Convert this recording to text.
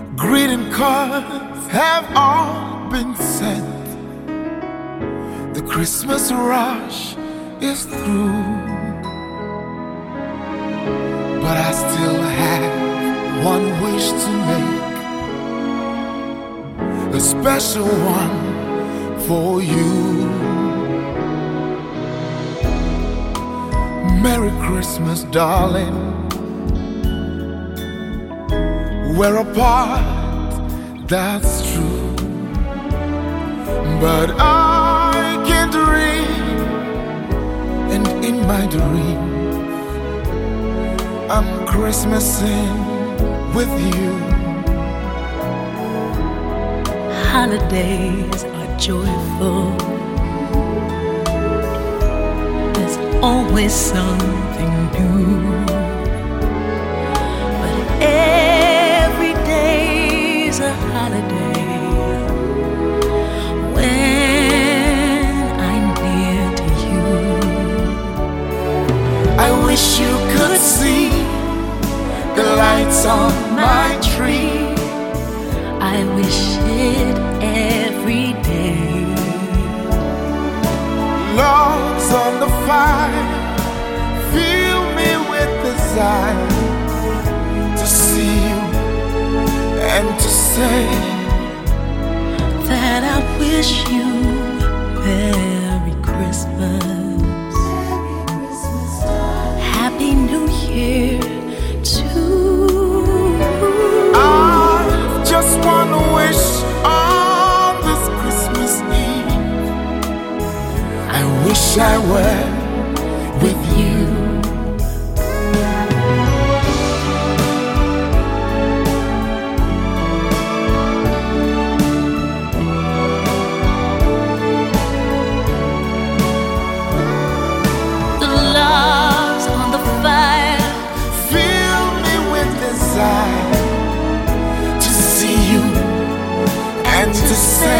Greeting cards have all been sent. The Christmas rush is through, but I still have one wish to make, a special one for you. Merry Christmas, darling. We're apart, that's true, but I can dream, and in my dreams I'm Christmasing with you. Holidays are joyful. There's always something new, but every day's a holiday when I'm near to you. I wish you could see the lights on my tree. I wish it every day. Logs on the fire fill me with desire to see you and to say that I wish you Merry Christmas, Happy New Year too. Just one wish on this Christmas Eve. I wish I were with you. The logs on the fire fill me with desire to see you and to say